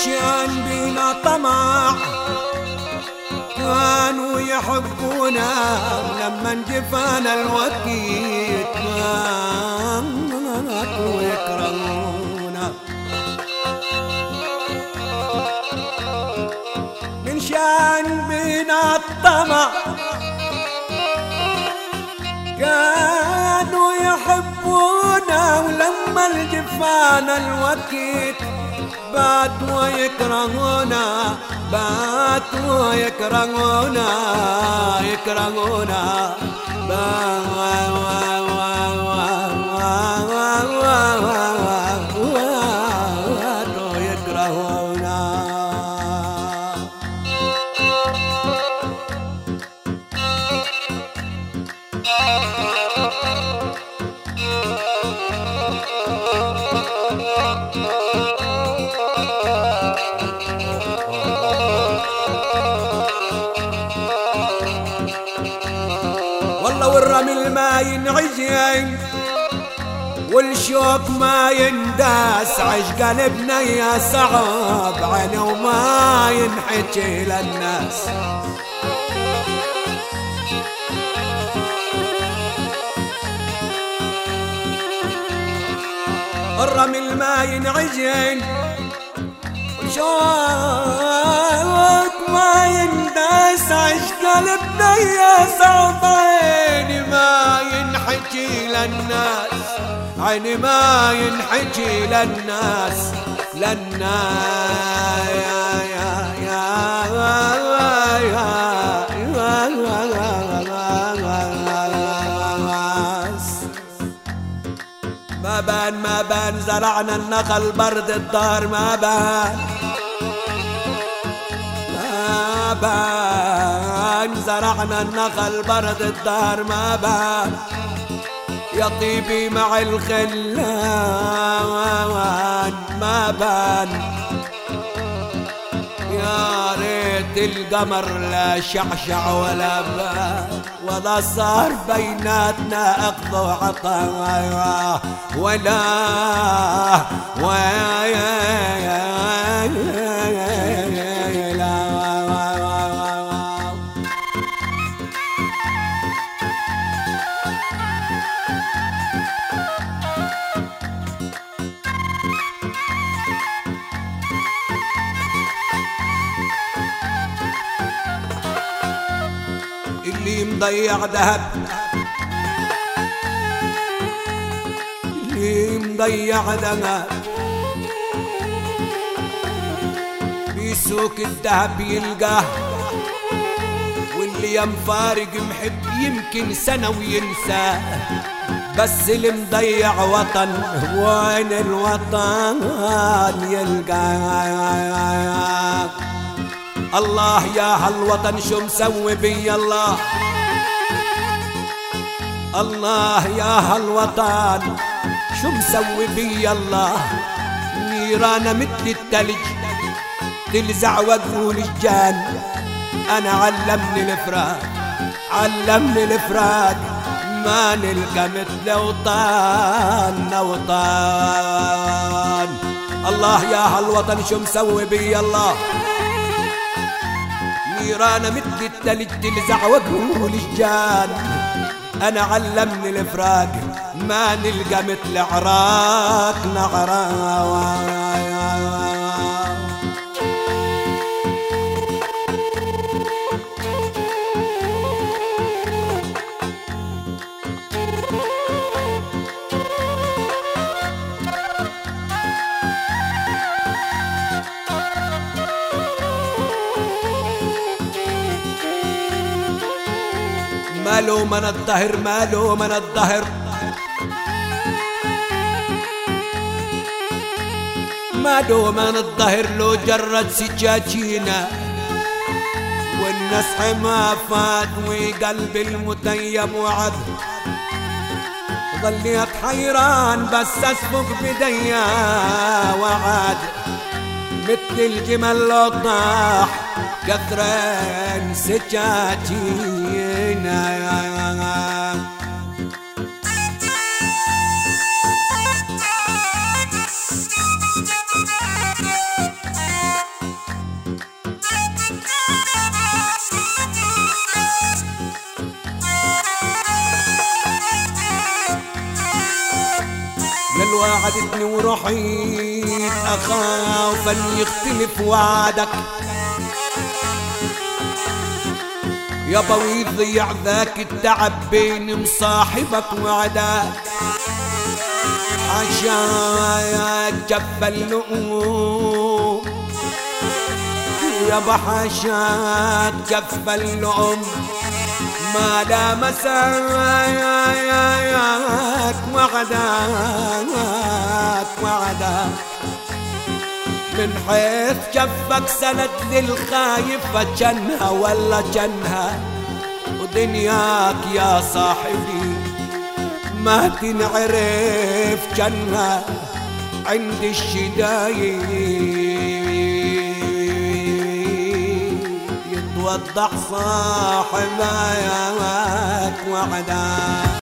شان بينا طمع كانوا يحبونا لما جفانا الوقت كانوا يكرهونا من شان بينا الطمع كانوا يحبونا ولما الجفان الوقت باتوا يكرهونا باتوا يكرهونا يكرهونا باتوا يكرهونا والله والرمل ما ينعجن والشوك ما ينداس عشق قلبنا يا صعب عنا وما ينحكي للناس الرمل ما ينعجن والشوك ما ينداس عشق قلبنا يا صعب عيني ما ينحكي للناس عيني ما ينحكي للناس للناس ما بان زرعنا النخل برد الدار ما بان زرعنا النخل برد الدار ما بان يا طيبي مع الخلان ما بان يا ريت القمر لا شعشع ولا بان ولا صار بيناتنا أخذ وعطاء ولا اللي مضيع ذهب اللي مضيع ذهب بيسوق الذهب يلقاه واللي ينفارق محب يمكن سنة وينساه بس اللي مضيع وطن وين الوطن يلقاه الله يا هالوطن شو مسوي بي الله الله يا هالوطن شو مسوي بي الله نيرانة مثل التلج تلزع وقول الجان انا علمني الفراق ما نلقى مثل وطن وطن الله يا هالوطن شو مسوي بي الله نيرانة مثل التلج تلزع وقول الجان انا علمني الفراق ما نلقى مثل عراقنا عراق مالو من الظهر مالو من الظهر مالو من الظهر لو جرد سجاجينا والنسح ما فات وقلب المتيم وعد ظليت حيران بس اسبق بديا وعد مثل الجمل لو طاح كثرين سجاجينا وعدتني ورحيت أخاف أن يختلف وعدك يابا ويضيع ذاك التعب بين مصاحبك وعداك حاشاك جف اللؤم يابا حاشاك جف اللؤم ما لامساك وعداك من حيث جفك سند للخايفة جنها ولا جنها ودنياك يا صاحبي ما تنعرف جنها عند الشدايد يتوضح صاحبك وعداك